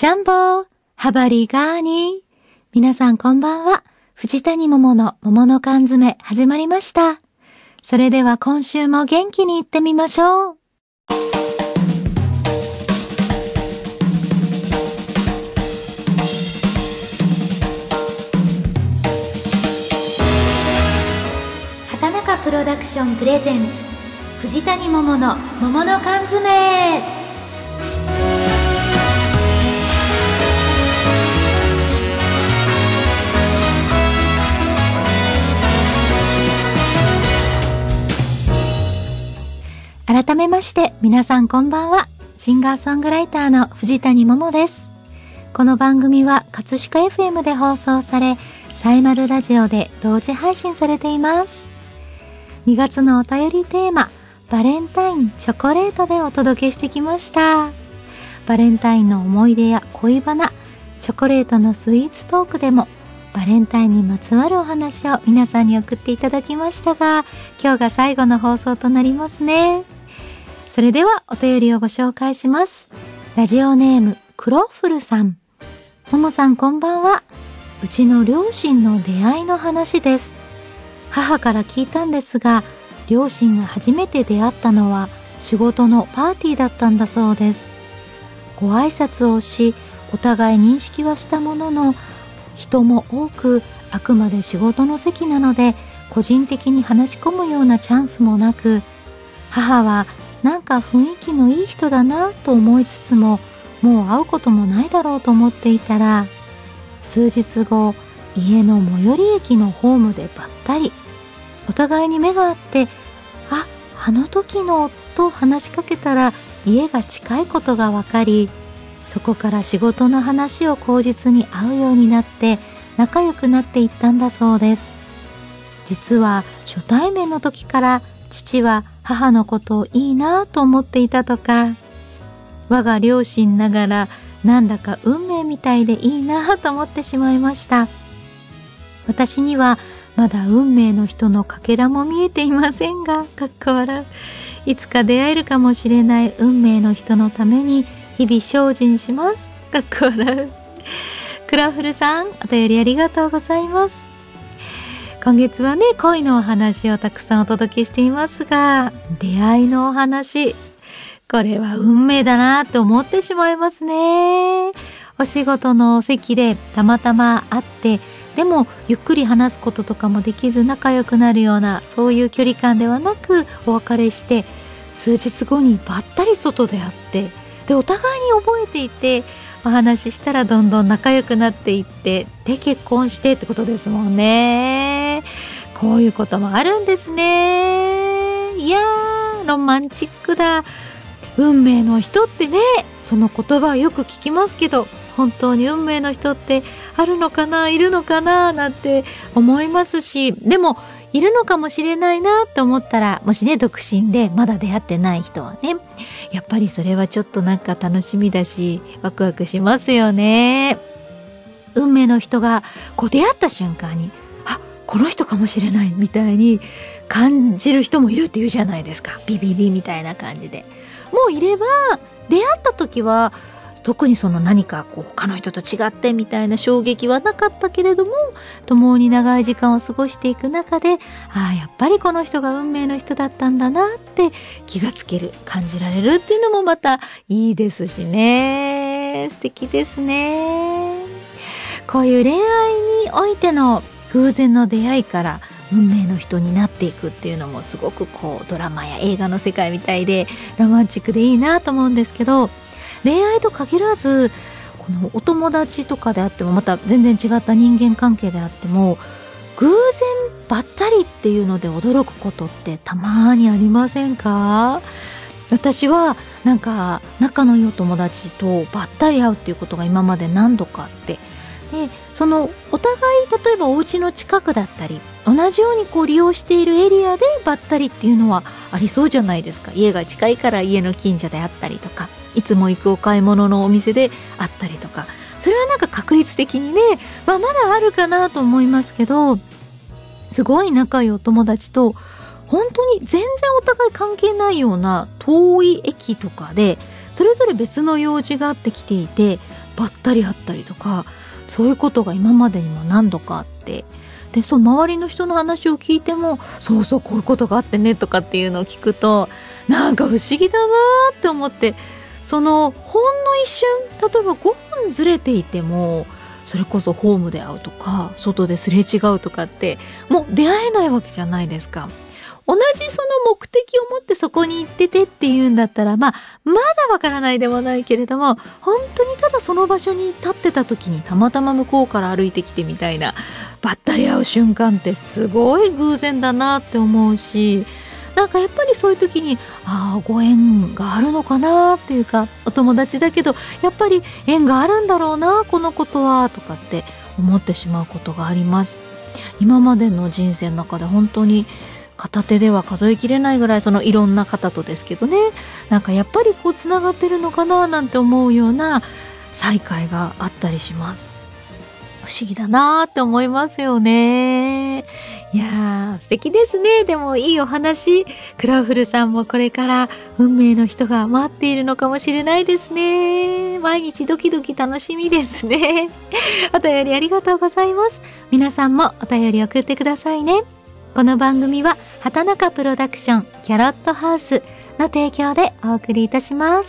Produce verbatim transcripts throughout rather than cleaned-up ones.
ジャンボハバリガーニ。皆さんこんばんは。藤谷桃の桃の缶詰始まりました。それでは今週も元気にいってみましょう。畑中プロダクションプレゼンツ藤谷桃の桃の缶詰。改めまして皆さんこんばんは。シンガーソングライターの藤谷桃です。この番組は葛飾 エフエム で放送され、サイマルラジオで同時配信されています。にがつのお便りテーマ、バレンタインチョコレートでお届けしてきました。バレンタインの思い出や恋バナ、チョコレートのスイーツトークでもバレンタインにまつわるお話を皆さんに送っていただきましたが、今日が最後の放送となりますね。それではお便りをご紹介します。ラジオネームクロッフルさん。ももさんこんばんは。うちの両親の出会いの話です。母から聞いたんですが、両親が初めて出会ったのは仕事のパーティーだったんだそうです。ご挨拶をし、お互い認識はしたものの、人も多く、あくまで仕事の席なので個人的に話し込むようなチャンスもなく、母はなんか雰囲気のいい人だなと思いつつも、もう会うこともないだろうと思っていたら、数日後、家の最寄り駅のホームでばったり、お互いに目が合って、あ、あの時のと話しかけたら家が近いことが分かり、そこから仕事の話を口実に会うようになって仲良くなっていったんだそうです。実は初対面の時から父は母のことをいいなと思っていたとか、我が両親ながらなんだか運命みたいでいいなと思ってしまいました。私にはまだ運命の人のかけらも見えていませんが、かっこ笑う。いつか出会えるかもしれない運命の人のために日々精進します。かっこ笑う。クラフルさん、お便りありがとうございます。今月はね、恋のお話をたくさんお届けしていますが、出会いのお話、これは運命だなって思ってしまいますね。お仕事の席でたまたま会って、でもゆっくり話すこととかもできず仲良くなるような、そういう距離感ではなくお別れして、数日後にばったり外で会って、でお互いに覚えていて、お話ししたらどんどん仲良くなっていって、で結婚してってことですもんね。こういうこともあるんですね。いやー、ロマンチックだ。運命の人ってね、その言葉をよく聞きますけど、本当に運命の人ってあるのかな、いるのかななんて思いますし、でもいるのかもしれないなと思ったら、もしね独身でまだ出会ってない人はね、やっぱりそれはちょっとなんか楽しみだし、ワクワクしますよね。運命の人がこう出会った瞬間に、あ、この人かもしれないみたいに感じる人もいるっていうじゃないですか。ビビビみたいな感じでもういれば、出会った時は特にその何かこう他の人と違ってみたいな衝撃はなかったけれども、共に長い時間を過ごしていく中で、ああやっぱりこの人が運命の人だったんだなって気がつける、感じられるっていうのもまたいいですしね。素敵ですね。こういう恋愛においての偶然の出会いから運命の人になっていくっていうのもすごくこうドラマや映画の世界みたいでロマンチックでいいなと思うんですけど、恋愛と限らずこのお友達とかであっても、また全然違った人間関係であっても、偶然ばったりっていうので驚くことってたまにありませんか？私はなんか仲のいいお友達とばったり会うっていうことが今まで何度かあって、でそのお互い例えばお家の近くだったり同じようにこう利用しているエリアでばったりっていうのはありそうじゃないですか。家が近いから家の近所であったりとか、いつも行くお買い物のお店であったりとか、それはなんか確率的にね、まあ、まだあるかなと思いますけど、すごい仲いいお友達と本当に全然お互い関係ないような遠い駅とかでそれぞれ別の用事があって来ていて、 ばったり会ったりとか、そういうことが今までにも何度かあって、でそう周りの人の話を聞いても、そうそうこういうことがあってねとかっていうのを聞くと、なんか不思議だなって思って、そのほんの一瞬、例えばごふんずれていても、それこそホームで会うとか外ですれ違うとかってもう出会えないわけじゃないですか。同じその目的を持ってそこに行っててっていうんだったら、まあまだわからないでもないけれども、本当にただその場所に立ってた時にたまたま向こうから歩いてきてみたいな、ばったり会う瞬間ってすごい偶然だなって思うし、なんかやっぱりそういう時に、ああご縁があるのかなっていうか、お友達だけどやっぱり縁があるんだろうなこのことはとかって思ってしまうことがあります。今までの人生の中で本当に片手では数えきれないぐらい、そのいろんな方とですけどね、なんかやっぱりこうつながってるのかななんて思うような再会があったりします。不思議だなーって思いますよね。いやー素敵ですね。でもいいお話、クラウフルさんもこれから運命の人が待っているのかもしれないですね。毎日ドキドキ楽しみですね。お便りありがとうございます。皆さんもお便り送ってくださいね。この番組は畑中プロダクションキャロットハウスの提供でお送りいたします。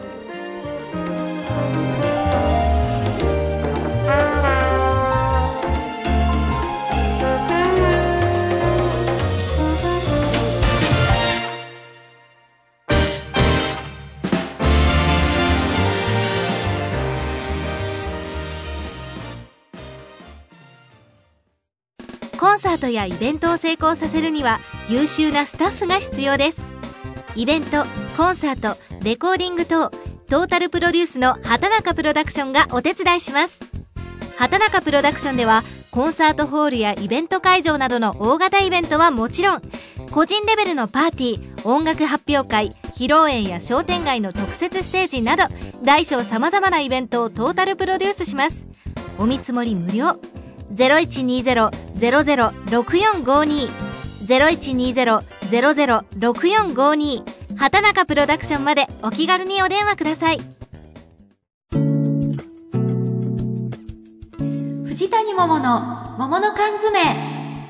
コンサートやイベントを成功させるには優秀なスタッフが必要です。イベント、コンサート、レコーディング等トータルプロデュースの畑中プロダクションがお手伝いします。畑中プロダクションではコンサートホールやイベント会場などの大型イベントはもちろん、個人レベルのパーティー、音楽発表会、披露宴や商店街の特設ステージなど大小様々なイベントをトータルプロデュースします。お見積もり無料。ゼロいちにゼロ ゼロゼロ ろくよんごに ゼロいちにゼロ ゼロゼロ ろくよんごに 畑中プロダクションまでお気軽にお電話ください。 藤谷桃の桃の缶詰。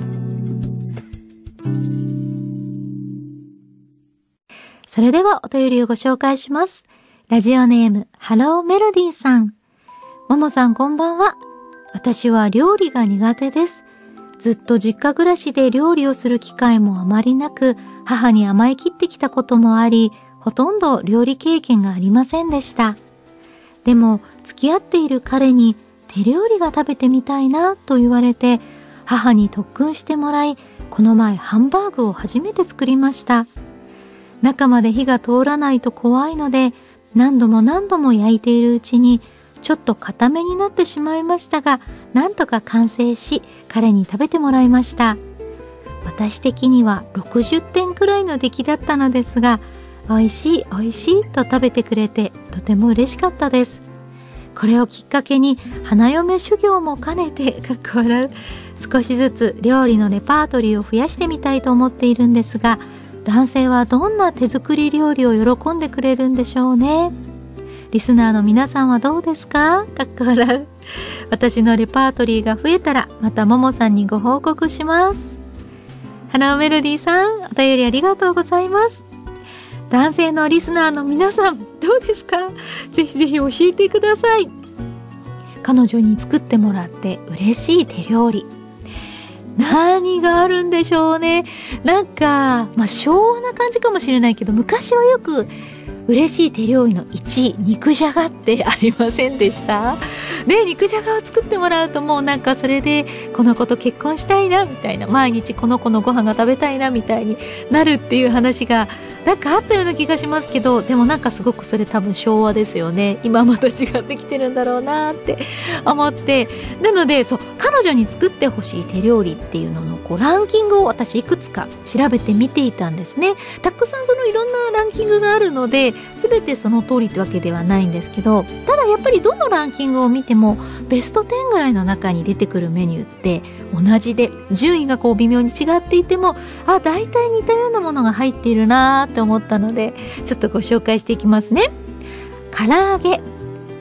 それではお便りをご紹介します。ラジオネームハローメロディーさん。桃さんこんばんは。私は料理が苦手です。ずっと実家暮らしで料理をする機会もあまりなく、母に甘えきってきたこともあり、ほとんど料理経験がありませんでした。でも付き合っている彼に手料理が食べてみたいなと言われて、母に特訓してもらい、この前ハンバーグを初めて作りました。中まで火が通らないと怖いので、何度も何度も焼いているうちにちょっと固めになってしまいましたが、なんとか完成し彼に食べてもらいました。私的にはろくじゅってんくらいの出来だったのですが、美味しい美味しいと食べてくれてとても嬉しかったです。これをきっかけに花嫁修行も兼ねてかっこ笑う少しずつ料理のレパートリーを増やしてみたいと思っているんですが、男性はどんな手作り料理を喜んでくれるんでしょうね。リスナーの皆さんはどうですか？かっこ笑う。私のレパートリーが増えたらまたももさんにご報告します。ハローメロディーさん、お便りありがとうございます。男性のリスナーの皆さんどうですか？ぜひぜひ教えてください。彼女に作ってもらって嬉しい手料理、何があるんでしょうね。なんか、まあ、昭和な感じかもしれないけど、昔はよく嬉しい手料理のいちい、肉じゃがってありませんでした？ね、肉じゃがを作ってもらうともうなんかそれでこの子と結婚したいなみたいな、毎日この子のご飯が食べたいなみたいになるっていう話がなんかあったような気がしますけど、でもなんかすごくそれ多分昭和ですよね。今また違ってきてるんだろうなって思って、なのでそう、彼女に作ってほしい手料理っていうののこうランキングを私いくつか調べてみていたんですね。たくさんそのいろんなランキングがあるので全てその通りってわけではないんですけど、ただやっぱりどのランキングを見てもベストじゅうぐらいの中に出てくるメニューって同じで、順位がこう微妙に違っていても、あ、大体似たようなものが入っているなって思ったので、ちょっとご紹介していきますね。唐揚げ、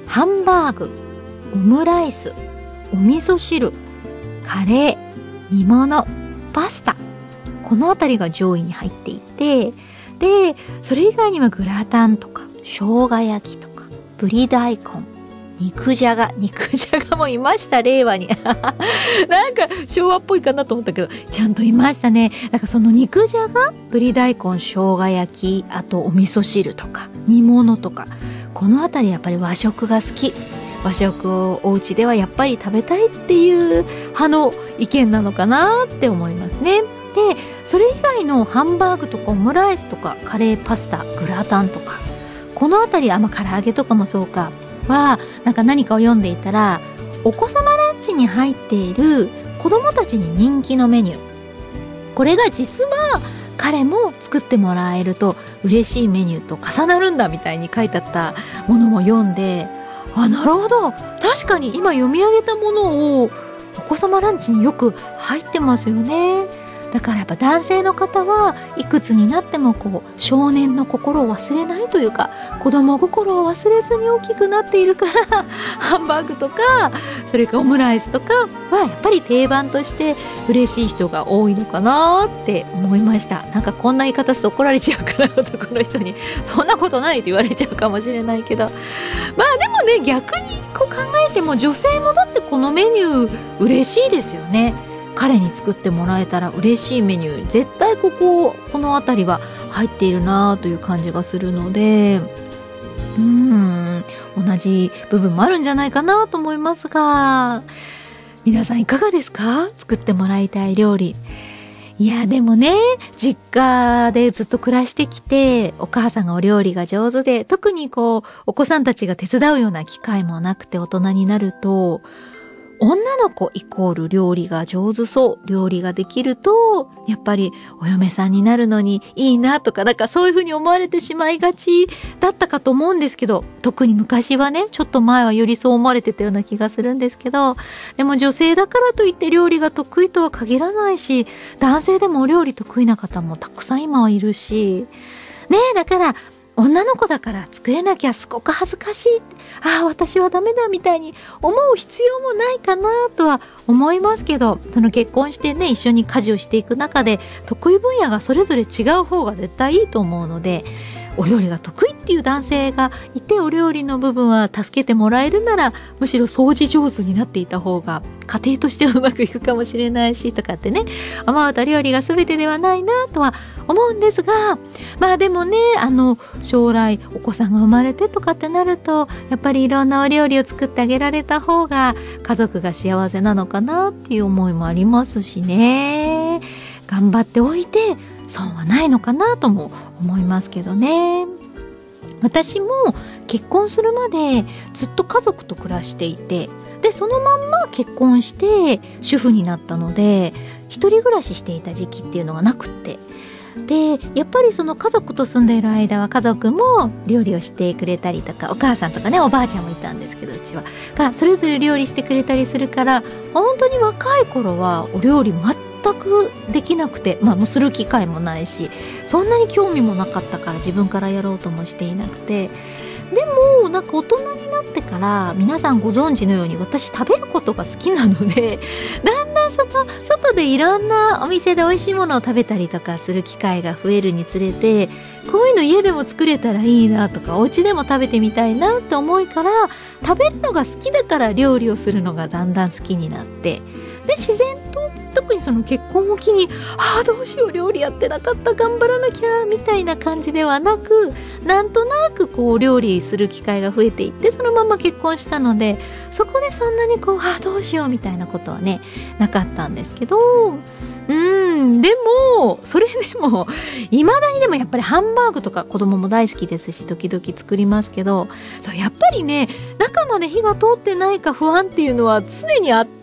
ハンバーグ、オムライス、お味噌汁、カレー、煮物、パスタ、このあたりが上位に入っていて、でそれ以外にはグラタンとか生姜焼きとかぶり大根、肉じゃが、肉じゃがもいました、令和になんか昭和っぽいかなと思ったけどちゃんといましたね。だからその肉じゃが、ぶり大根、生姜焼き、あとお味噌汁とか煮物とか、このあたりやっぱり和食が好き、和食をお家ではやっぱり食べたいっていう派の意見なのかなって思いますね。でそれ以外のハンバーグとかオムライスとかカレー、パスタ、グラタンとか、このあたり、あ、まあ、唐揚げとかもそうかは、なんか何かを読んでいたら、お子様ランチに入っている子供たちに人気のメニュー、これが実は彼も作ってもらえると嬉しいメニューと重なるんだみたいに書いてあったものも読んで、あ、なるほど、確かに今読み上げたものをお子様ランチによく入ってますよね。だからやっぱ男性の方はいくつになってもこう少年の心を忘れないというか、子供心を忘れずに大きくなっているからハンバーグとかそれからオムライスとかはやっぱり定番として嬉しい人が多いのかなって思いました。なんかこんな言い方すると怒られちゃうから男の人にそんなことないって言われちゃうかもしれないけど、まあでもね、逆にこう考えても女性もだってこのメニュー嬉しいですよね。彼に作ってもらえたら嬉しいメニュー、絶対こここの辺りは入っているなという感じがするので、うーん、同じ部分もあるんじゃないかなと思いますが、皆さんいかがですか？作ってもらいたい料理。いやでもね、実家でずっと暮らしてきて、お母さんがお料理が上手で、特にこうお子さんたちが手伝うような機会もなくて大人になると、女の子イコール料理が上手そう、料理ができるとやっぱりお嫁さんになるのにいいなとか、なんかそういう風に思われてしまいがちだったかと思うんですけど、特に昔はね、ちょっと前はよりそう思われてたような気がするんですけど、でも女性だからといって料理が得意とは限らないし、男性でもお料理得意な方もたくさん今はいるしね。えだから女の子だから作れなきゃすごく恥ずかしい、ああ私はダメだみたいに思う必要もないかなとは思いますけど、その結婚してね、一緒に家事をしていく中で得意分野がそれぞれ違う方が絶対いいと思うので、お料理が得意っていう男性がいてお料理の部分は助けてもらえるなら、むしろ掃除上手になっていた方が家庭としてはうまくいくかもしれないしとかってね、思うと料理が全てではないなとは思うんですが、まあでもね、あの将来お子さんが生まれてとかってなると、やっぱりいろんなお料理を作ってあげられた方が家族が幸せなのかなっていう思いもありますしね。頑張っておいて損はないのかなとも思いますけどね。私も結婚するまでずっと家族と暮らしていて、でそのまんま結婚して主婦になったので、一人暮らししていた時期っていうのがなくって、でやっぱりその家族と住んでいる間は家族も料理をしてくれたりとか、お母さんとかね、おばあちゃんもいたんですけど、うちはがそれぞれ料理してくれたりするから、本当に若い頃はお料理全くできなくて、まあもうする機会もないし、そんなに興味もなかったから自分からやろうともしていなくて、でもなんか大人になってから皆さんご存知のように私食べることが好きなので、だんだんその外でいろんなお店で美味しいものを食べたりとかする機会が増えるにつれて、こういうの家でも作れたらいいなとか、お家でも食べてみたいなって思いから、食べるのが好きだから料理をするのがだんだん好きになって、で自然と特にその結婚を機に、ああどうしよう料理やってなかった、頑張らなきゃみたいな感じではなく、なんとなくこう料理する機会が増えていって、そのまま結婚したので、そこでそんなにこうああどうしようみたいなことはねなかったんですけど、うーんでもそれでも未だにでもやっぱりハンバーグとか子供も大好きですし、時々作りますけど、そうやっぱりね、中まで火が通ってないか不安っていうのは常にあって、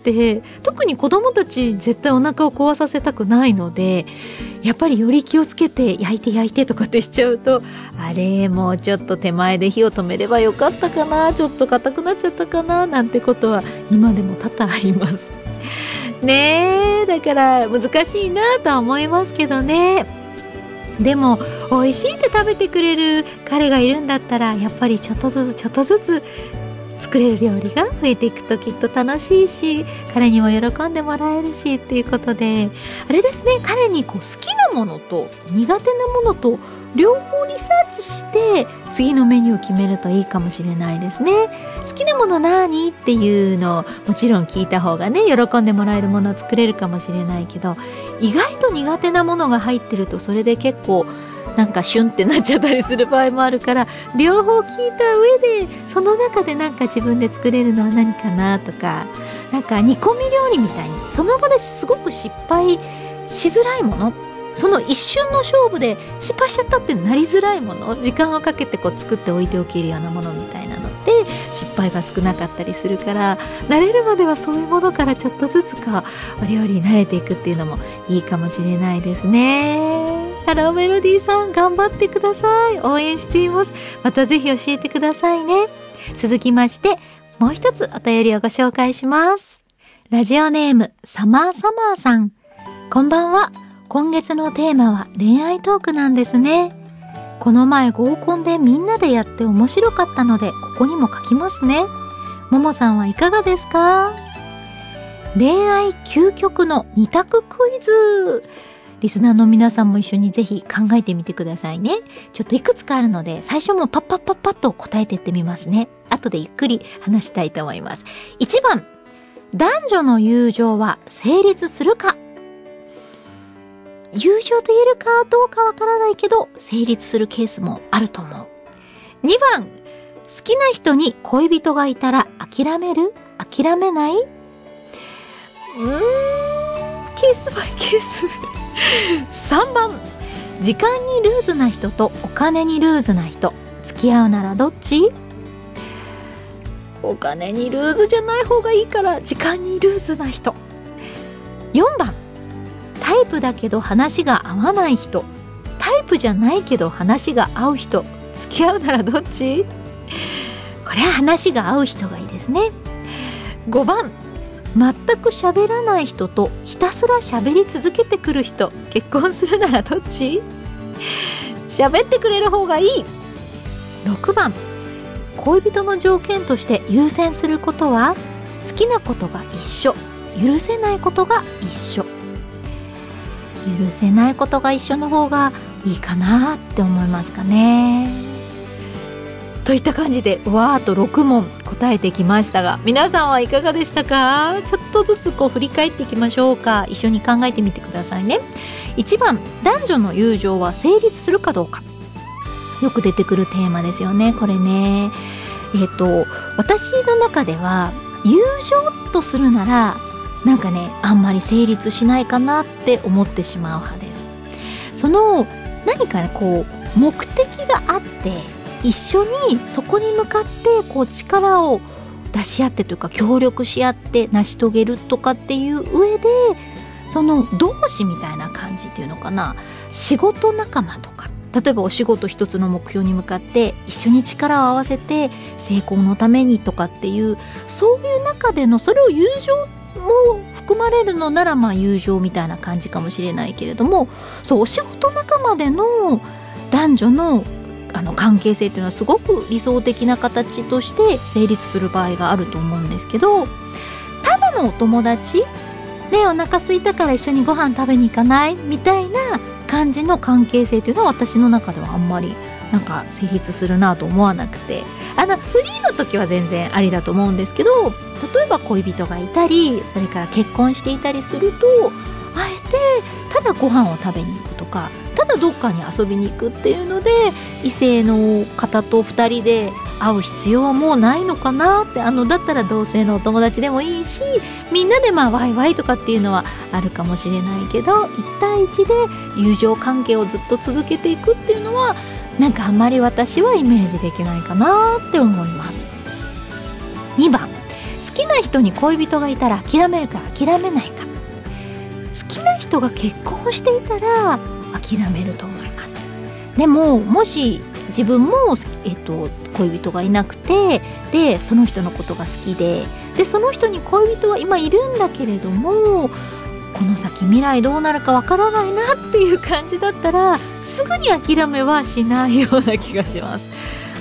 特に子供たち絶対お腹を壊させたくないので、やっぱりより気をつけて焼いて焼いてとかってしちゃうと、あれもうちょっと手前で火を止めればよかったかな、ちょっと硬くなっちゃったかななんてことは今でも多々ありますね。えだから難しいなとは思いますけどね。でも美味しいって食べてくれる彼がいるんだったら、やっぱりちょっとずつちょっとずつ作れる料理が増えていくときっと楽しいし、彼にも喜んでもらえるしっていうことで、あれですね、彼にこう好きなものと苦手なものと両方リサーチして次のメニューを決めるといいかもしれないですね。好きなもの何っていうのをもちろん聞いた方がね、喜んでもらえるものを作れるかもしれないけど、意外と苦手なものが入ってるとそれで結構なんかシュンってなっちゃったりする場合もあるから、両方聞いた上でその中でなんか自分で作れるのは何かなとか、なんか煮込み料理みたいにその場ですごく失敗しづらいもの、その一瞬の勝負で失敗しちゃったってなりづらいもの、時間をかけてこう作っておいておけるようなものみたいなのって失敗が少なかったりするから、慣れるまではそういうものからちょっとずつかお料理に慣れていくっていうのもいいかもしれないですね。ハローメロディーさん、頑張ってください。応援しています。またぜひ教えてくださいね。続きましてもう一つお便りをご紹介します。ラジオネームサマーサマーさん、こんばんは。今月のテーマは恋愛トークなんですね。この前合コンでみんなでやって面白かったのでここにも書きますね。ももさんはいかがですか？恋愛究極の二択クイズ。リスナーの皆さんも一緒にぜひ考えてみてくださいね。ちょっといくつかあるので最初もパッパッパッパッと答えていってみますね。後でゆっくり話したいと思います。いちばん、男女の友情は成立するか？友情と言えるかどうかわからないけど成立するケースもあると思う。にばん、好きな人に恋人がいたら諦める？諦めない？うーん、ケースバイケース。さんばん、時間にルーズな人とお金にルーズな人、付き合うならどっち？お金にルーズじゃない方がいいから時間にルーズな人。よんばん、タイプだけど話が合わない人、タイプじゃないけど話が合う人、付き合うならどっち？これは話が合う人がいいですね。ごばん、全く喋らない人とひたすら喋り続けてくる人、結婚するならどっち？喋ってくれる方がいい。ろくばん、恋人の条件として優先することは好きなことが一緒、許せないことが一緒。許せないことが一緒の方がいいかなって思いますかね。といった感じでわーっとろくもん答えてきましたが、皆さんはいかがでしたか？ちょっとずつこう振り返っていきましょうか。一緒に考えてみてくださいね。いちばん、男女の友情は成立するかどうか。よく出てくるテーマですよね、これね。えっと私の中では友情とするならなんかね、あんまり成立しないかなって思ってしまう派です。その何かね、こう目的があって一緒にそこに向かってこう力を出し合ってというか協力し合って成し遂げるとかっていう上で、その同志みたいな感じっていうのかな、仕事仲間とか、例えばお仕事一つの目標に向かって一緒に力を合わせて成功のためにとかっていう、そういう中でのそれを友情も含まれるのならまあ友情みたいな感じかもしれないけれども、そうお仕事仲間での男女のあの関係性っていうのはすごく理想的な形として成立する場合があると思うんですけど、ただのお友達ね、お腹空いたから一緒にご飯食べに行かないみたいな感じの関係性っていうのは私の中ではあんまりなんか成立するなと思わなくて、あのフリーの時は全然ありだと思うんですけど、例えば恋人がいたりそれから結婚していたりすると、あえてただご飯を食べに行くとか、ただどっかに遊びに行くっていうので異性の方とふたりで会う必要はもうないのかなって。あのだったら同性のお友達でもいいし、みんなでまあワイワイとかっていうのはあるかもしれないけど、いち対いちで友情関係をずっと続けていくっていうのはなんかあんまり私はイメージできないかなって思います。にばん、好きな人に恋人がいたら諦めるか諦めないか。好きな人が結婚していたら諦めると思います。でももし自分も、えっと、恋人がいなくて、でその人のことが好きで、でその人に恋人は今いるんだけれども、この先未来どうなるかわからないなっていう感じだったらすぐに諦めはしないような気がします。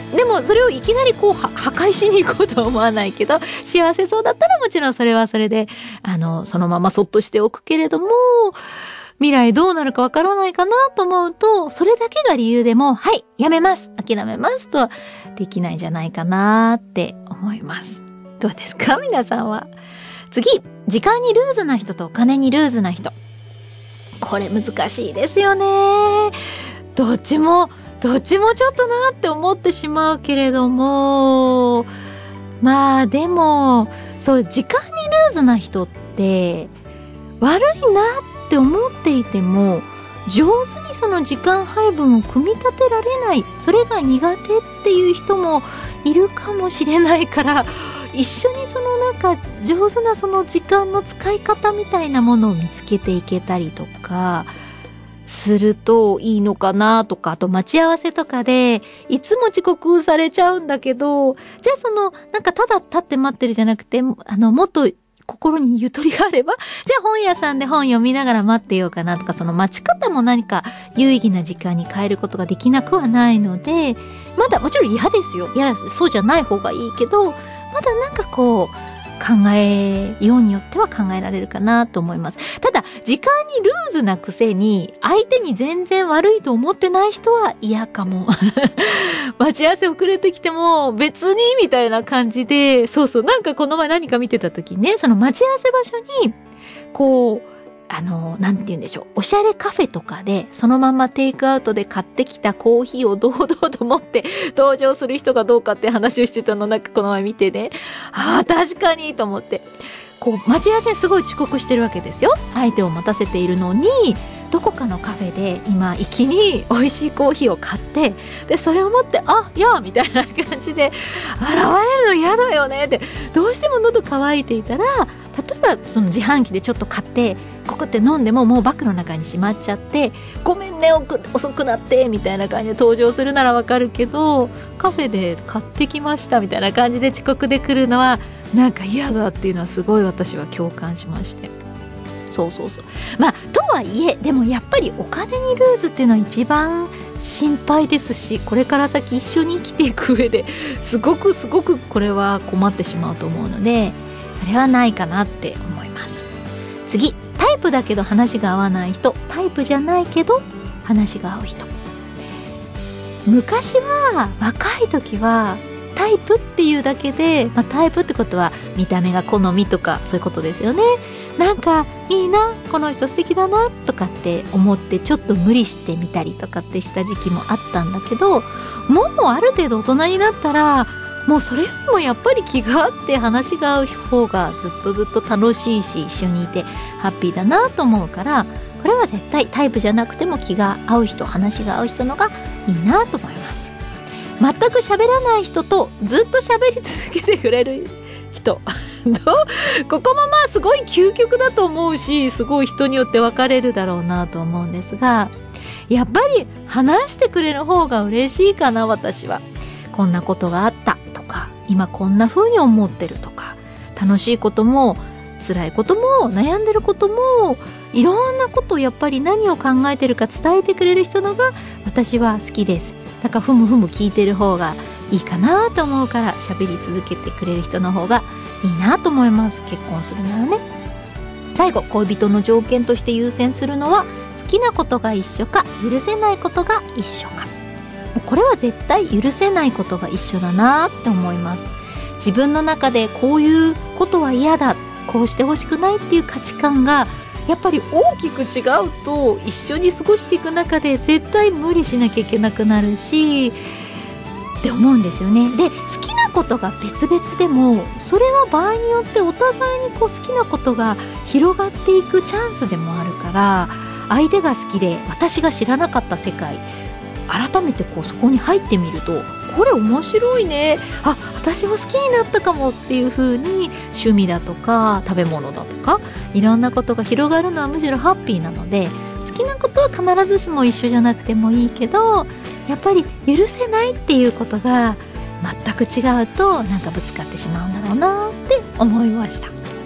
でもそれをいきなりこう破壊しに行こうとは思わないけど、幸せそうだったらもちろんそれはそれであのそのままそっとしておくけれども、未来どうなるかわからないかなと思うと、それだけが理由でもはいやめます諦めますとはできないんじゃないかなって思います。どうですか皆さんは。次、時間にルーズな人とお金にルーズな人。これ難しいですよね。どっちもどっちもちょっとなって思ってしまうけれども、まあでもそう時間にルーズな人って悪いなって思っていても上手にその時間配分を組み立てられない、それが苦手っていう人もいるかもしれないから、一緒にそのなんか上手なその時間の使い方みたいなものを見つけていけたりとかするといいのかなとか、あと待ち合わせとかでいつも遅刻されちゃうんだけど、じゃあそのなんかただ立って待ってるじゃなくて、あのもっと心にゆとりがあれば、じゃあ本屋さんで本読みながら待ってようかなとか、その待ち方も何か有意義な時間に変えることができなくはないので、まだもちろん嫌ですよ。いやそうじゃない方がいいけど、まだなんかこう考えようによっては考えられるかなと思います。ただ時間にルーズなくせに相手に全然悪いと思ってない人は嫌かも。待ち合わせ遅れてきても別にみたいな感じで、そうそう、なんかこの前何か見てた時ね、その待ち合わせ場所にこうあのなんて言うんでしょう、おしゃれカフェとかでそのままテイクアウトで買ってきたコーヒーを堂々と持って登場する人がどうかって話をしてたの、なんかこの前見てね、ああ確かにと思って、こう待ち合わせすごい遅刻してるわけですよ。相手を待たせているのに、どこかのカフェで今一気に美味しいコーヒーを買って、でそれを持ってあいやみたいな感じで現れるの嫌だよねって、どうしても喉乾いていたら、例えばその自販機でちょっと買ってここって飲んでももうバッグの中にしまっちゃって、ごめんね遅くなってみたいな感じで登場するならわかるけど、カフェで買ってきましたみたいな感じで遅刻で来るのはなんか嫌だっていうのはすごい私は共感しまして、そうそうそう、まあとはいえでもやっぱりお金にルーズっていうのは一番心配ですし、これから先一緒に生きていく上ですごくすごくこれは困ってしまうと思うので、それはないかなって思います。次、タイプだけど話が合わない人、タイプじゃないけど話が合う人。昔は若い時はタイプっていうだけで、まあ、タイプってことは見た目が好みとかそういうことですよね。なんかいいな、この人素敵だなとかって思ってちょっと無理してみたりとかってした時期もあったんだけど、もうある程度大人になったらもうそれよりもやっぱり気があって話が合う方がずっとずっと楽しいし、一緒にいてハッピーだなと思うから、これは絶対タイプじゃなくても気が合う人、話が合う人のがいいなと思います。全く喋らない人とずっと喋り続けてくれる人どうここもまあすごい究極だと思うし、すごい人によって分かれるだろうなと思うんですが、やっぱり話してくれる方が嬉しいかな。私はこんなことがあったとか、今こんな風に思ってるとか、楽しいことも辛いことも悩んでることも、いろんなことをやっぱり何を考えてるか伝えてくれる人のが私は好きです。だからふむふむ聞いてる方がいいかなと思うから、喋り続けてくれる人の方がいいなと思います。結婚するならね。最後、恋人の条件として優先するのは好きなことが一緒か許せないことが一緒か。これは絶対許せないことが一緒だなって思います。自分の中でこういうことは嫌だ、こうしてほしくないっていう価値観がやっぱり大きく違うと、一緒に過ごしていく中で絶対無理しなきゃいけなくなるしって思うんですよね。で、好きなことが別々でもそれは場合によってお互いにこう好きなことが広がっていくチャンスでもあるから、相手が好きで私が知らなかった世界、改めてこうそこに入ってみると、これ面白いね、あ、私も好きになったかもっていう風に、趣味だとか食べ物だとかいろんなことが広がるのはむしろハッピーなので、好きなことは必ずしも一緒じゃなくてもいいけど、やっぱり許せないっていうことが全く違うとなんかぶつかってしまうんだろうなって思いました。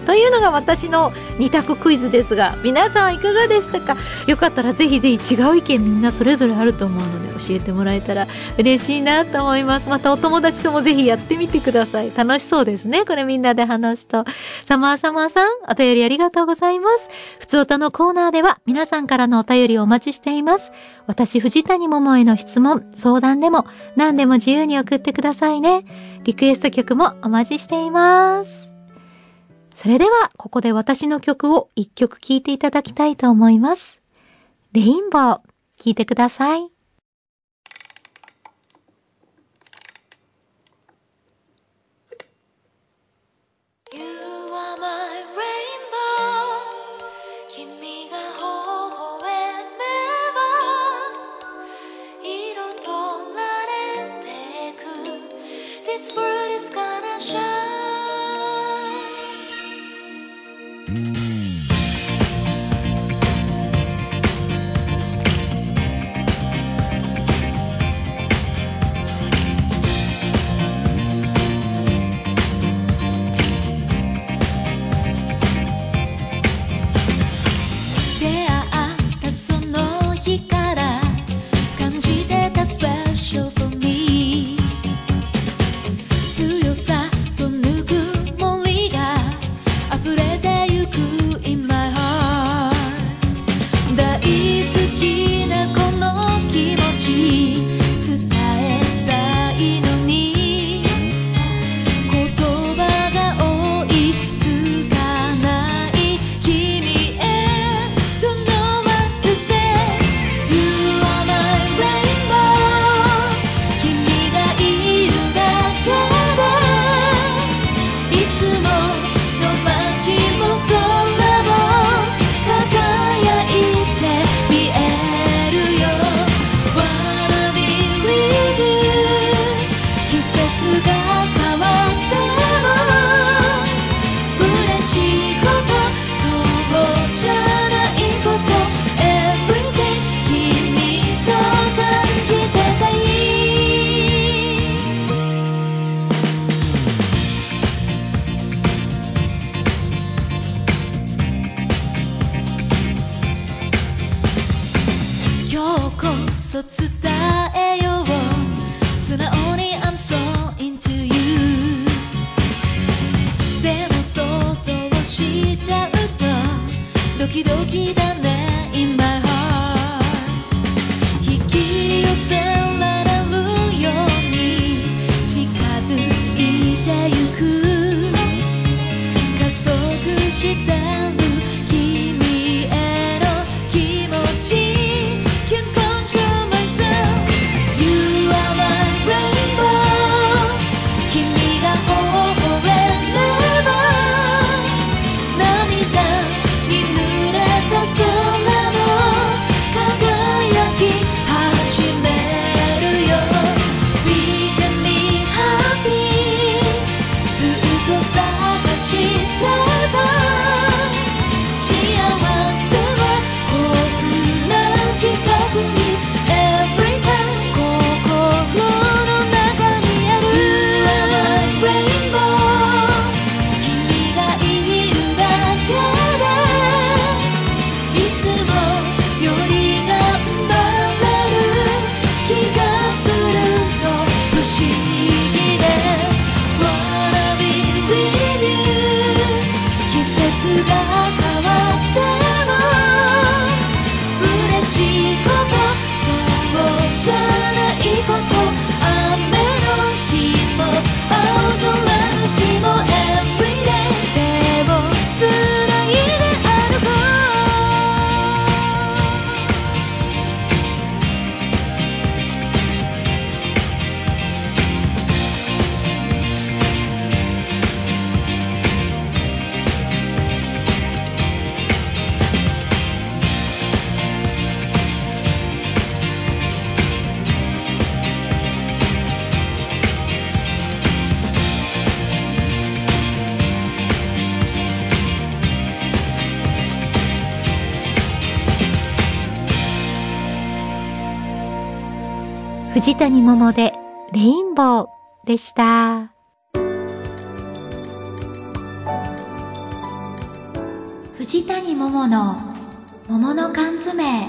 というのが私の二択クイズですが、皆さんいかがでしたか？よかったらぜひぜひ違う意見みんなそれぞれあると思うので教えてもらえたら嬉しいなと思います。またお友達ともぜひやってみてください。楽しそうですね、これみんなで話すと。サマーサマーさん、お便りありがとうございます。ふつおたのコーナーでは皆さんからのお便りをお待ちしています。私藤谷桃への質問、相談でも何でも自由に送ってくださいね。リクエスト曲もお待ちしています。それではここで私の曲を一曲聴いていただきたいと思います。レインボー、聴いてください。藤谷桃でレインボーでした。 藤谷桃の桃の缶詰。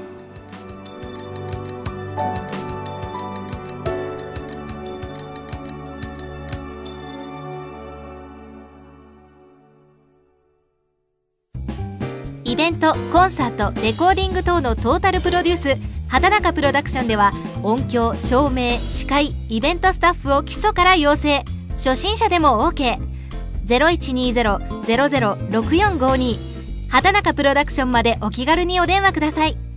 イベント、コンサート、レコーディング等のトータルプロデュース、畑中プロダクションでは音響、照明、司会、イベントスタッフを基礎から養成。初心者でも OK。 ゼロいちにゼロ ゼロゼロ ろくよんごに 畑中プロダクションまでお気軽にお電話ください。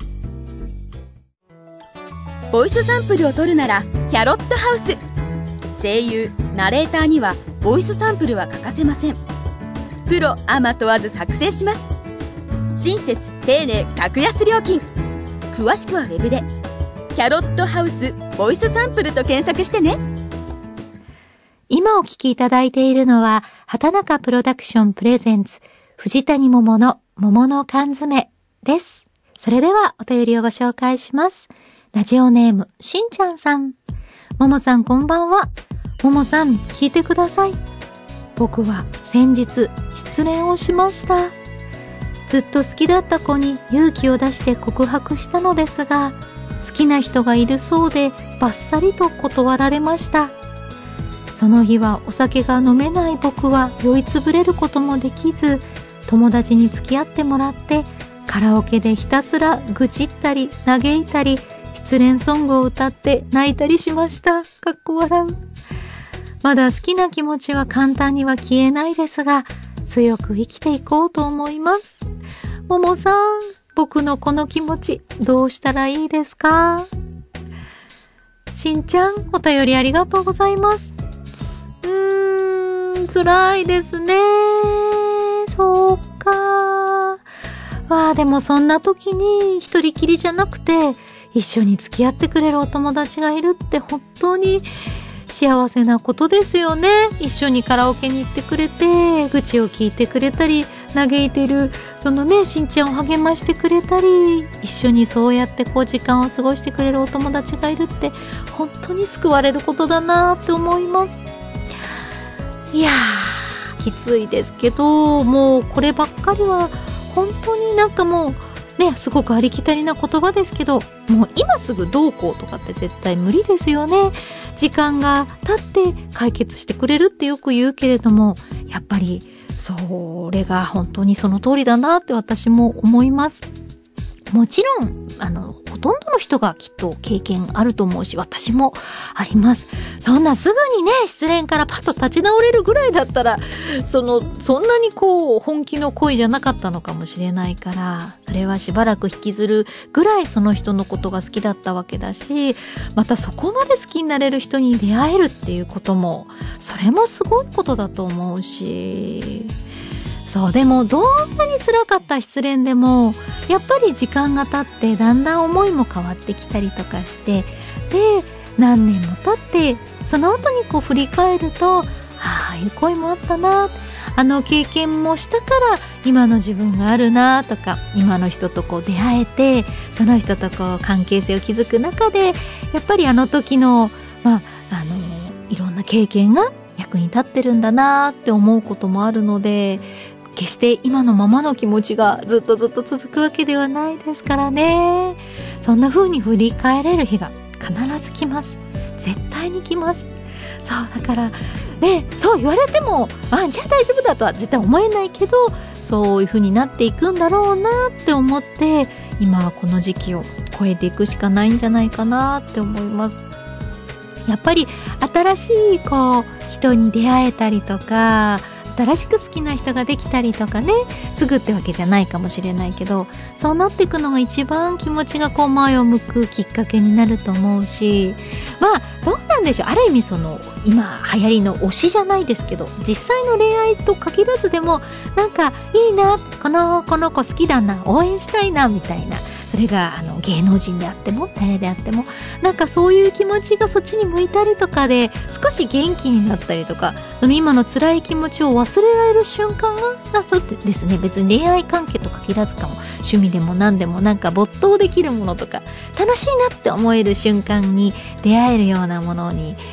ボイスサンプルを取るならキャロットハウス。声優、ナレーターにはボイスサンプルは欠かせません。プロアマ問わず作成します。親切丁寧格安料金。詳しくはウェブでキャロットハウスボイスサンプルと検索してね。 今お聞きいただいているのは畑中プロダクションプレゼンツ藤谷桃の桃の缶詰です。それではお便りをご紹介します。ラジオネームしんちゃんさん。桃さんこんばんは。桃さん聞いてください。僕は先日失恋をしました。ずっと好きだった子に勇気を出して告白したのですが、好きな人がいるそうでバッサリと断られました。その日はお酒が飲めない僕は酔いつぶれることもできず、友達に付き合ってもらってカラオケでひたすら愚痴ったり嘆いたり失恋ソングを歌って泣いたりしました。かっこ笑う。まだ好きな気持ちは簡単には消えないですが、強く生きていこうと思います。ももさん、僕のこの気持ちどうしたらいいですか？しんちゃん、お便りありがとうございます。うーん、辛いですね。そうか。わあ、でもそんな時に一人きりじゃなくて一緒に付き合ってくれるお友達がいるって本当に幸せなことですよね。一緒にカラオケに行ってくれて愚痴を聞いてくれたり嘆いてるそのねしんちゃんを励ましてくれたり、一緒にそうやってこう時間を過ごしてくれるお友達がいるって本当に救われることだなって思います。いやーきついですけど、もうこればっかりは本当になんかもうね、すごくありきたりな言葉ですけど、もう今すぐどうこうとかって絶対無理ですよね。時間が経って解決してくれるってよく言うけれども、やっぱりそれが本当にその通りだなって私も思います。もちろんあのほとんどの人がきっと経験あると思うし、私もあります。そんなすぐにね失恋からパッと立ち直れるぐらいだったら、そのそんなにこう本気の恋じゃなかったのかもしれないから、それはしばらく引きずるぐらいその人のことが好きだったわけだし、またそこまで好きになれる人に出会えるっていうことも、それもすごいことだと思うし、そう、でもどんなに辛かった失恋でもやっぱり時間が経ってだんだん思いも変わってきたりとかして、で何年も経ってその後にこう振り返ると、ああいう恋もあったな、あの経験もしたから今の自分があるなとか、今の人とこう出会えてその人とこう関係性を築く中で、やっぱりあの時のまああのいろんな経験が役に立ってるんだなって思うこともあるので、決して今のままの気持ちがずっとずっと続くわけではないですからね。そんな風に振り返れる日が必ず来ます。絶対に来ます。そうだからね、そう言われてもあじゃあ大丈夫だとは絶対思えないけど、そういう風になっていくんだろうなって思って、今はこの時期を超えていくしかないんじゃないかなって思います。やっぱり新しいこう人に出会えたりとか、新しく好きな人ができたりとかね、すぐってわけじゃないかもしれないけど、そうなっていくのが一番気持ちがこう前を向くきっかけになると思うし、まあどうなんでしょう、ある意味その今流行りの推しじゃないですけど、実際の恋愛と限らずでもなんかいいな、このこの子好きだな、応援したいなみたいな、それがあの芸能人であっても誰であっても、なんかそういう気持ちがそっちに向いたりとかで少し元気になったりとか、その今の辛い気持ちを忘れられる瞬間が、あ、そうですね、別に恋愛関係と限らずかも、趣味でも何でもなんか没頭できるものとか楽しいなって思える瞬間に出会えるようなものにこ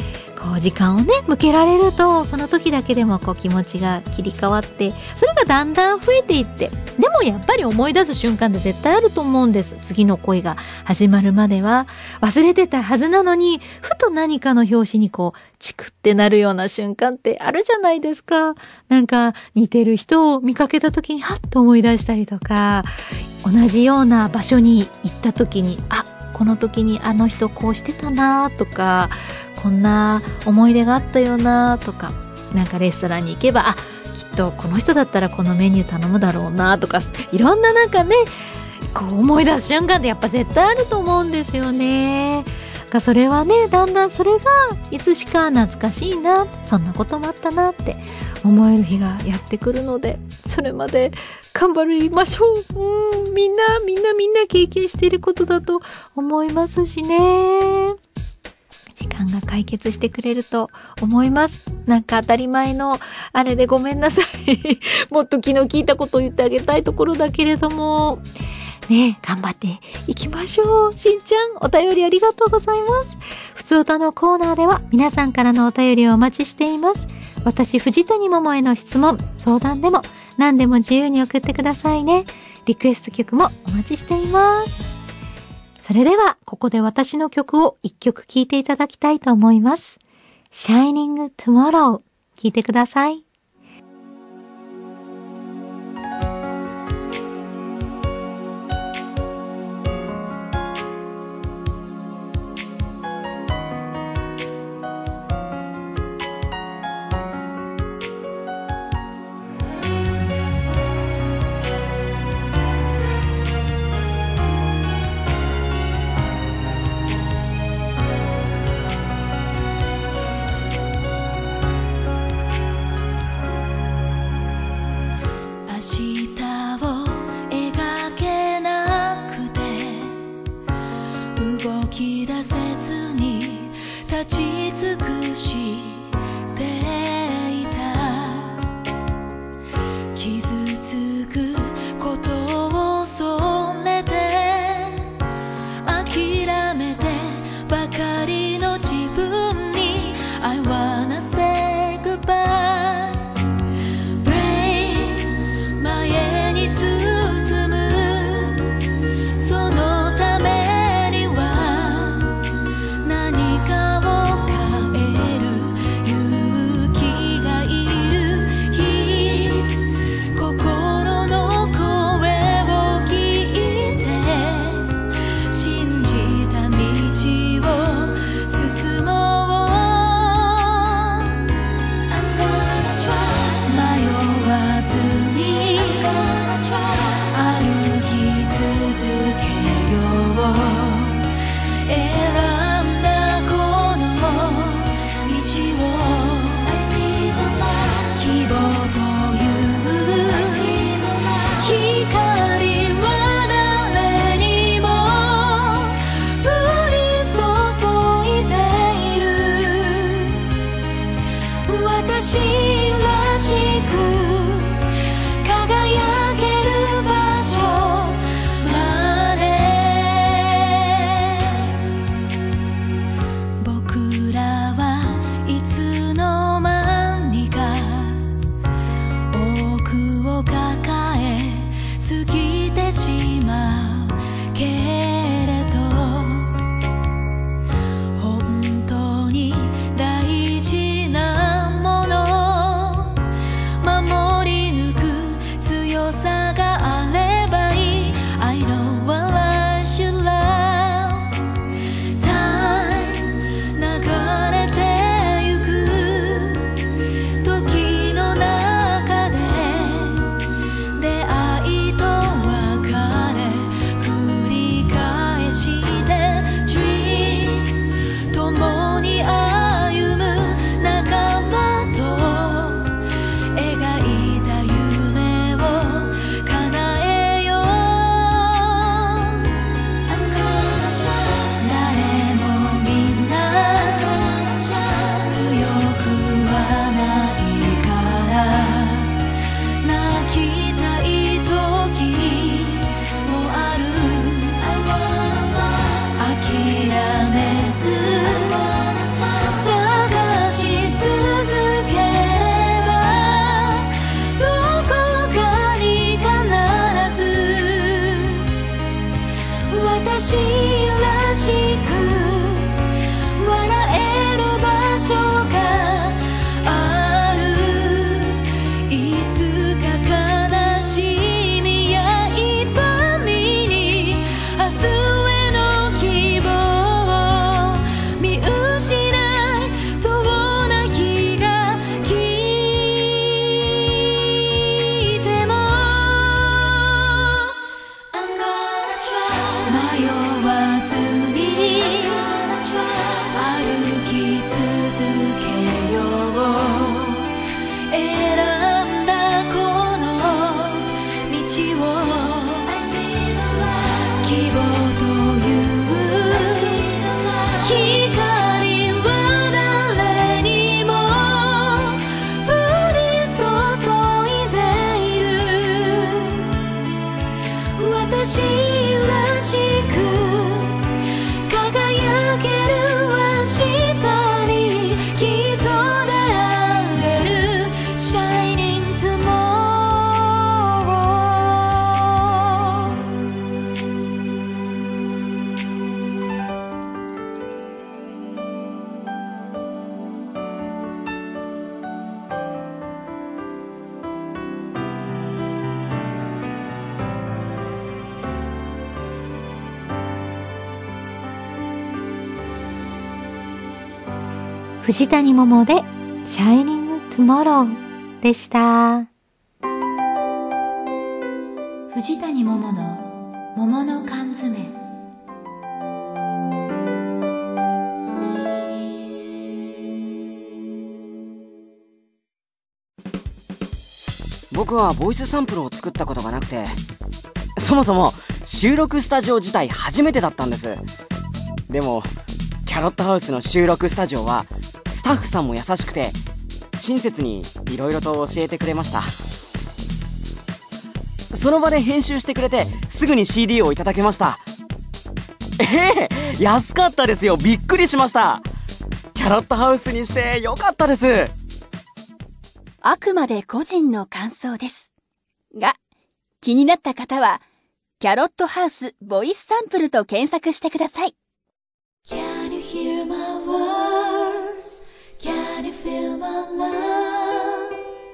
こう時間をね向けられると、その時だけでもこう気持ちが切り替わって、それがだんだん増えていって、でもやっぱり思い出す瞬間って絶対あると思うんです。次の恋が始まるまでは忘れてたはずなのに、ふと何かの拍子にこうチクってなるような瞬間ってあるじゃないですか。なんか似てる人を見かけた時にハッと思い出したりとか、同じような場所に行った時に、あ、この時にあの人こうしてたなとか、こんな思い出があったよなとか、なんかレストランに行けば、あ、きっとこの人だったらこのメニュー頼むだろうなとか、いろんななんかねこう思い出す瞬間ってやっぱ絶対あると思うんですよね。がそれはね、だんだんそれがいつしか懐かしいな、そんなこともあったなって思える日がやってくるので、それまで頑張りましょう。うん、みんなみんなみんな経験していることだと思いますしね。時間が解決してくれると思います。なんか当たり前のあれでごめんなさいもっと昨日聞いたことを言ってあげたいところだけれどもね、頑張っていきましょう。しんちゃん、お便りありがとうございます。ふつおたのコーナーでは皆さんからのお便りをお待ちしています。私藤谷桃への質問、相談でも何でも自由に送ってくださいね。リクエスト曲もお待ちしています。それではここで私の曲を一曲聴いていただきたいと思います。 Shining Tomorrow 聴いてください。 繰り返藤谷桃でシャイニングトゥモローでした。藤谷桃の桃の缶詰。 僕はボイスサンプルを作ったことがなくて、そもそも収録スタジオ自体初めてだったんです。でもキャロットハウスの収録スタジオはスタッフさんも優しくて親切にいろいろと教えてくれました。その場で編集してくれてすぐに シーディー をいただけました。ええ、安かったですよ。びっくりしました。キャロットハウスにしてよかったです。 あくまで個人の感想ですが、気になった方はキャロットハウスボイスサンプルと検索してください。 Can you hear my words? Can you feel my love?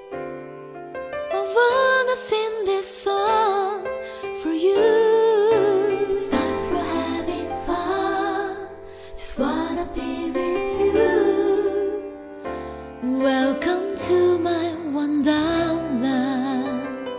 I wanna sing this song for you. It's time for having fun. Just wanna be with you. Welcome to my wonderland.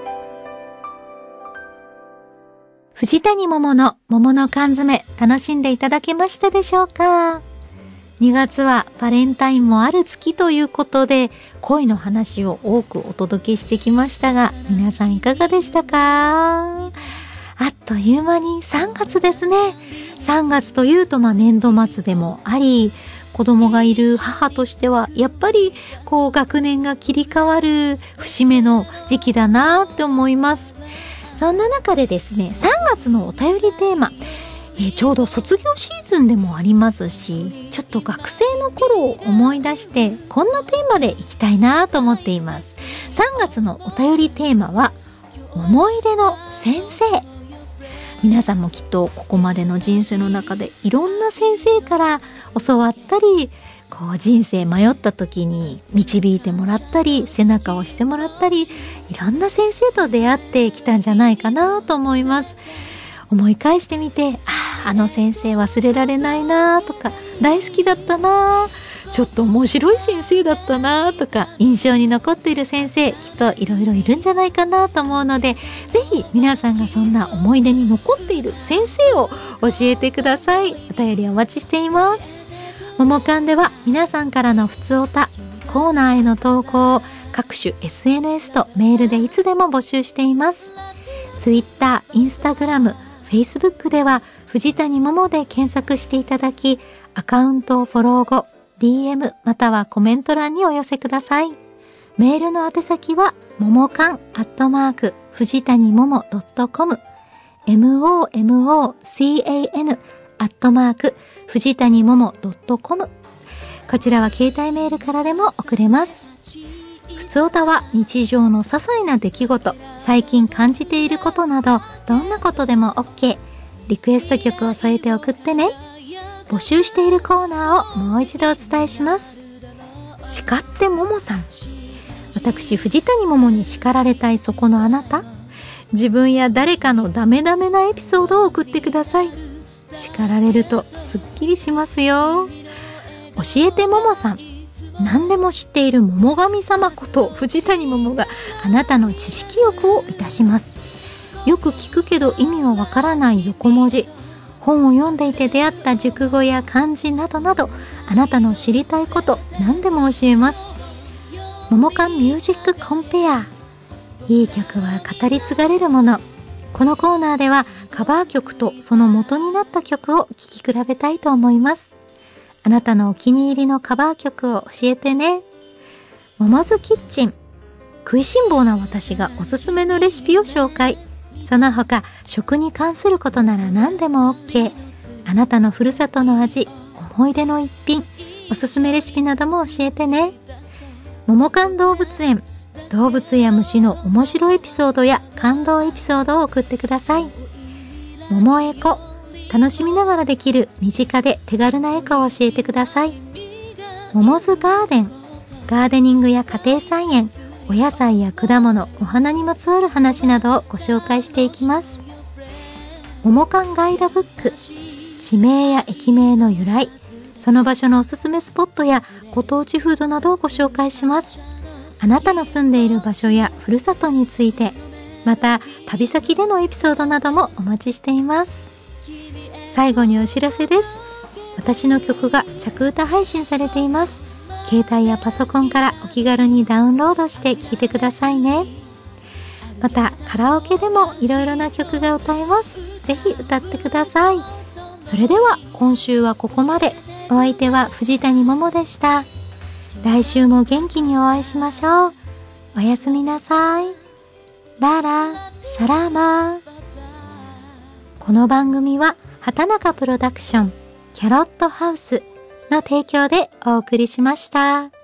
藤谷桃の桃の缶詰、楽しんでいただけましたでしょうか。にがつはバレンタインもある月ということで、恋の話を多くお届けしてきましたが、皆さんいかがでしたか。あっという間にさんがつですね。さんがつというとまあ年度末でもあり、子供がいる母としてはやっぱりこう学年が切り替わる節目の時期だなって思います。そんな中でですね、さんがつのお便りテーマ、えー、ちょうど卒業シーズンでもありますし、ちょっと学生の頃を思い出してこんなテーマでいきたいなと思っています。さんがつのお便りテーマは思い出の先生。皆さんもきっとここまでの人生の中でいろんな先生から教わったり、こう人生迷った時に導いてもらったり、背中を押してもらったり、いろんな先生と出会ってきたんじゃないかなと思います。思い返してみて、ああ、あの先生忘れられないなとか、大好きだったな、ちょっと面白い先生だったなとか、印象に残っている先生、きっといろいろいるんじゃないかなと思うので、ぜひ皆さんがそんな思い出に残っている先生を教えてください。お便りお待ちしています。ももかんでは皆さんからのふつおた、コーナーへの投稿を各種 エスエヌエス とメールでいつでも募集しています。Twitter、Instagram、Facebook では藤谷桃で検索していただき、アカウントをフォロー後、ディーエム またはコメント欄にお寄せください。メールの宛先はももかんアットマーク藤谷もも .com、 モモカン アットマーク藤谷もも .com。 こちらは携帯メールからでも送れます。ふつおたは日常の些細な出来事、最近感じていることなど、どんなことでも OK。 リクエスト曲を添えて送ってね。募集しているコーナーをもう一度お伝えします。叱ってももさん。私藤谷ももに叱られたいそこのあなた、自分や誰かのダメダメなエピソードを送ってください。叱られるとすっきりしますよ。教えてももさん。何でも知っている桃神様こと藤谷桃があなたの知識欲をいたします。よく聞くけど意味はわからない横文字、本を読んでいて出会った熟語や漢字などなど、あなたの知りたいこと何でも教えます。桃缶ミュージックコンペア。いい曲は語り継がれるもの。このコーナーではカバー曲とその元になった曲を聴き比べたいと思います。あなたのお気に入りのカバー曲を教えてね。モモズキッチン。食いしん坊な私がおすすめのレシピを紹介。その他食に関することなら何でも OK。 あなたのふるさとの味、思い出の一品、おすすめレシピなども教えてね。桃缶動物園。動物や虫の面白いエピソードや感動エピソードを送ってください。桃エコ。楽しみながらできる身近で手軽なエコを教えてください。モモズガーデン。ガーデニングや家庭菜園、お野菜や果物、お花にまつわる話などをご紹介していきます。桃缶ガイドブック。地名や駅名の由来、 その場所のおすすめスポットやご当地フードなどをご紹介します。あなたの住んでいる場所やふるさとについて、また旅先でのエピソードなどもお待ちしています。最後にお知らせです。私の曲が着歌配信されています。携帯やパソコンからお気軽にダウンロードして聴いてくださいね。またカラオケでもいろいろな曲が歌えます。ぜひ歌ってください。それでは今週はここまで。お相手は藤谷桃でした。来週も元気にお会いしましょう。おやすみなさい。ララサラマ。この番組は畑中プロダクションキャロットハウスの提供でお送りしました。